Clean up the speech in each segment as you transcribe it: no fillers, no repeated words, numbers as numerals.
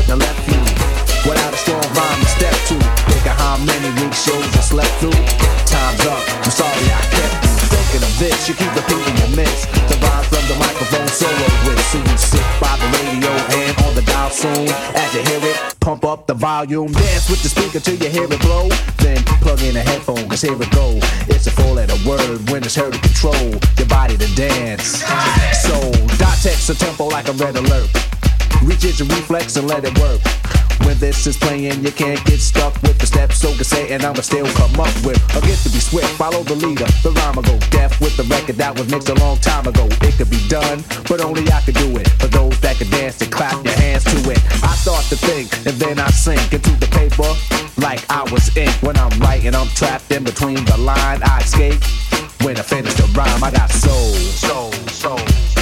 now left you without a strong rhyme to step to. Think of how many weak shows I slept through. Time's up, I'm sorry I kept you. Thinking of this, you keep repeating your miss. The rhyme from the microphone solo with. So you sit by the radio and on the dial soon. As you hear it, pump up the volume. Dance with the speaker till you hear it blow. Then plug in a headphone, cause here it go. It's a four-letter word when it's heard to control your body to dance. So, dot text a tempo like a red alert. Reach your reflex and let it work. When this is playing, you can't get stuck with the steps. So can say, and I'ma still come up with a gift to be swift. Follow the leader, the rhyme will go deaf with the record that was mixed a long time ago. It could be done, but only I could do it. For those that can dance and clap your hands to it. I start to think, and then I sink into the paper like I was ink. When I'm writing, I'm trapped in between the line. I escape when I finish the rhyme. I got soul, soul, soul.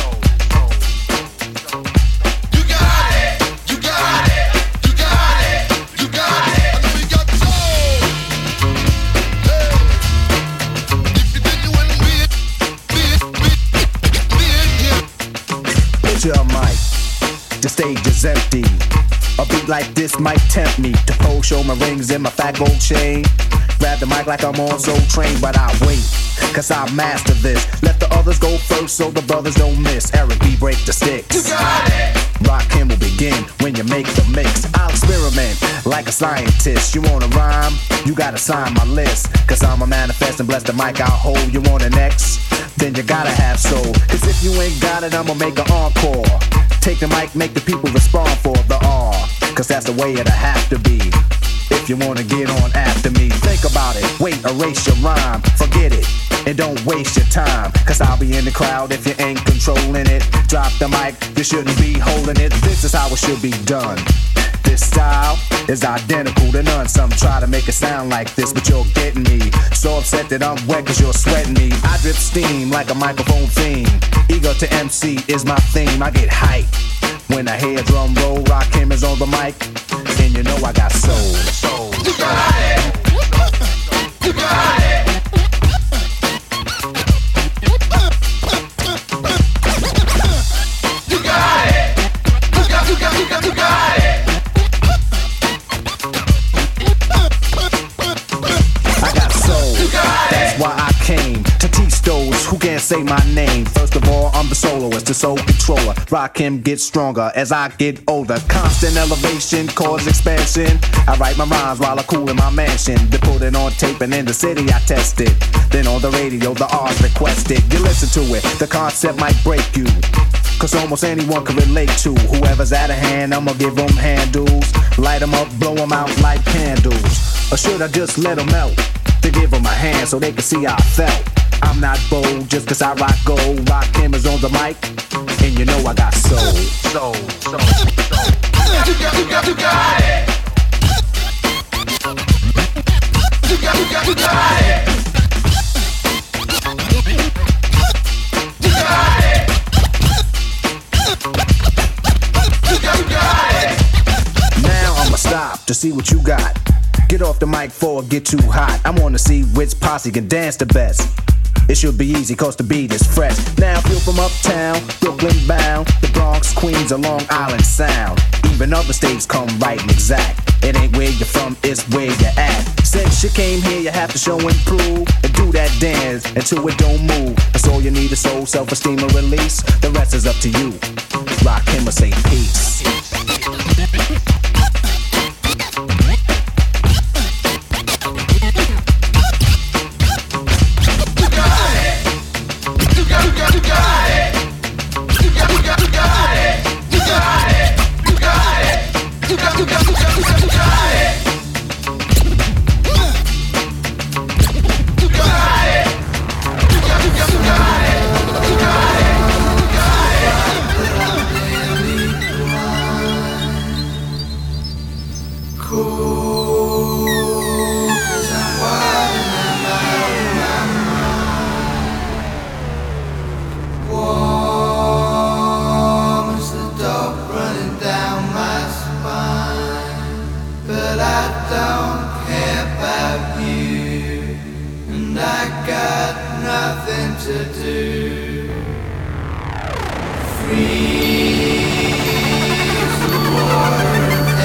Your mic, the stage is empty. A beat like this might tempt me to pose, show my rings and my fat gold chain. Grab the mic like I'm on Soul Train, but I wait, cause I master this. Let the others go first so the brothers don't miss. Eric B, break the sticks. You got it! Rakim will begin when you make the mix. I'll experiment like a scientist. You wanna rhyme? You gotta sign my list. Cause I'm a manifest and bless the mic I'll hold. You want an X? Then you gotta have soul. Cause if you ain't got it, I'ma make an encore. Take the mic, make the people respond for the R. Cause that's the way it'll have to be. If you wanna get on after me, think about it. Wait, erase your rhyme, forget it. And don't waste your time. Cause I'll be in the crowd if you ain't controlling it. Drop the mic, you shouldn't be holding it. This is how it should be done. This style is identical to none. Some try to make it sound like this, but you're getting me. So upset that I'm wet cause you're sweating me. I drip steam like a microphone theme. Ego to MC is my theme. I get hype when I hear drum roll. Rakim is on the mic, and you know I got soul. Soul. You got it. You got it. You got it. You got it. That's why I came to teach those who can't say my name. First of all, I'm the soloist, the soul controller. Rakim gets stronger as I get older. Constant elevation, cause expansion. I write my rhymes while I cool in my mansion. They put it on tape and in the city I test it. Then on the radio, the R's requested. You listen to it, the concept might break you. Cause almost anyone can relate to. Whoever's out of hand, I'ma give them handles. Light them up, blow them out like candles. Or should I just let them melt? To give them a hand so they can see how I felt. I'm not bold just cause I rock gold. Rakim is on the mic, and you know I got soul. Soul, soul, soul. You got it. You got it. You got it. You got it. Now I'ma stop to see what you got. Get off the mic before it get too hot. I wanna see which posse can dance the best. It should be easy cause the beat is fresh. Now if you're from uptown, Brooklyn bound, the Bronx, Queens, or Long Island Sound. Even other states come right and exact. It ain't where you're from, it's where you're at. Since you came here, you have to show and prove. And do that dance until it don't move. That's all you need is soul, self-esteem, and release. The rest is up to you. Rakim or say peace. Freeze the water.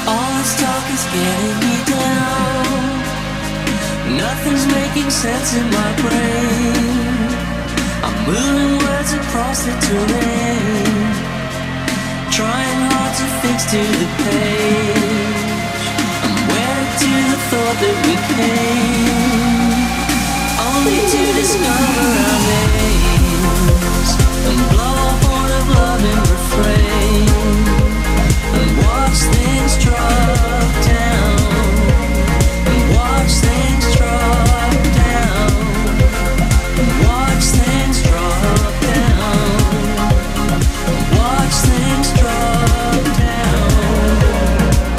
All this talk is getting me down. Nothing's making sense in my brain. I'm moving words across the terrain, trying hard to fix to the page. I'm wedded to the thought that we came only to discover our names and blow a horn of love in refrain and watch things drop down and watch things drop down and watch things drop down and watch things drop down.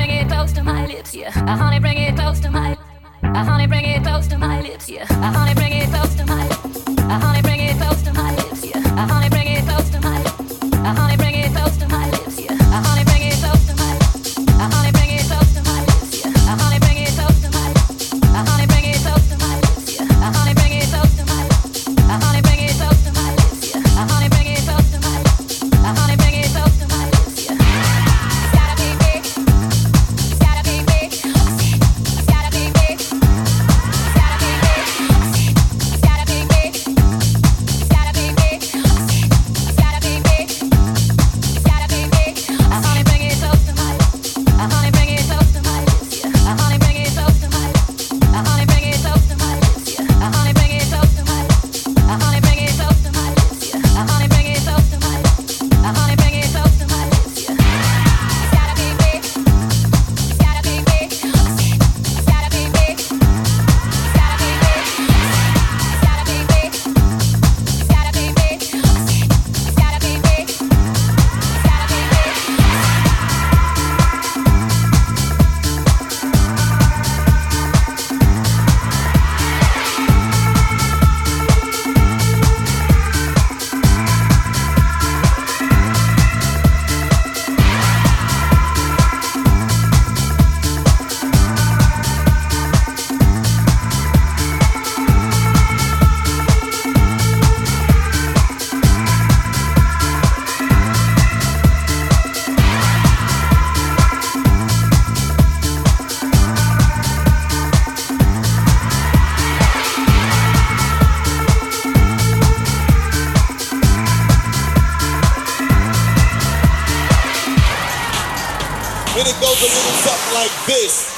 bring it close to my lips, yeah. Honey, bring it close to my. Honey, bring it close to my lips, yeah. Honey, bring it close to my. Honey, bring it close to my lips, yeah. Honey, bring it close to my. Honey, bring it close to my lips, yeah. Honey, bring it close to my. Honey, bring it close to my lips, yeah. Honey, bring it close to my. Honey, bring it close to my lips, yeah. Honey, bring it close to my. Honey, bring it close to my lips, yeah. Honey, bring it close to my. Honey, bring it close to my lips, yeah. It's gotta be big. It's gotta be big. It's gotta be big. It's gotta be big. It's gotta be big. It's gotta be big. It's gotta be big. It's gotta be big. Honey, bring it close to my. Honey, bring it close to my lips, yeah. Honey, bring it close to my. Honey, bring it close to my lips, yeah. Honey, bring it close to my. Honey, bring it close to my lips, yeah. Honey, bring it close to my. Honey, bring it close to my lips, yeah. It's gotta be big. It's gotta be big. It's gotta be big. It's gotta be big. It's gotta be big. It's gotta be big. It's gotta be big. It's gotta be And it goes a little something like this.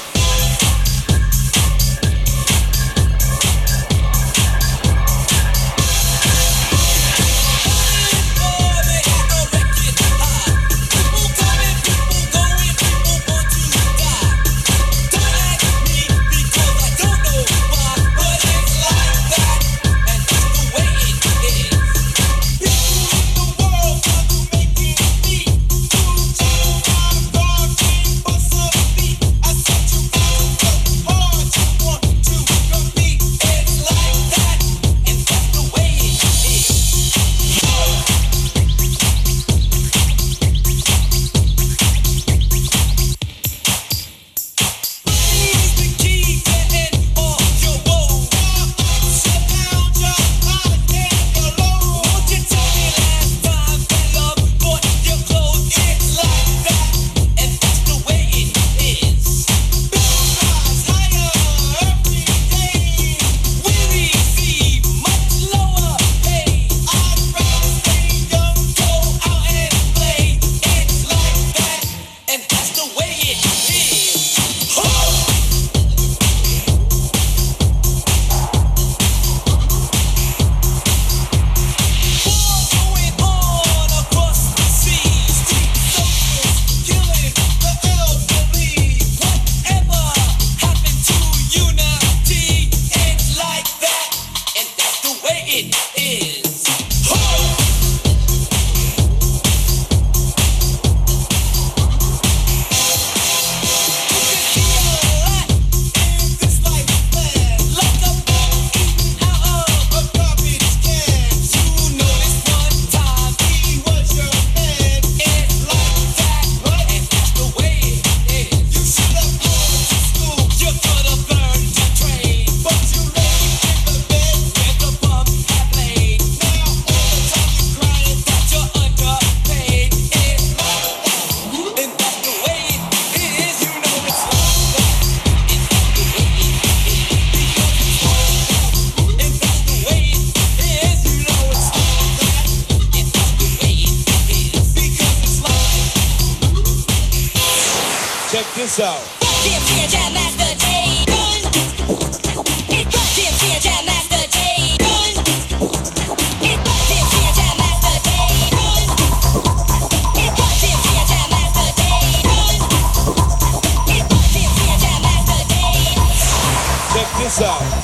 Check this out. Check this out.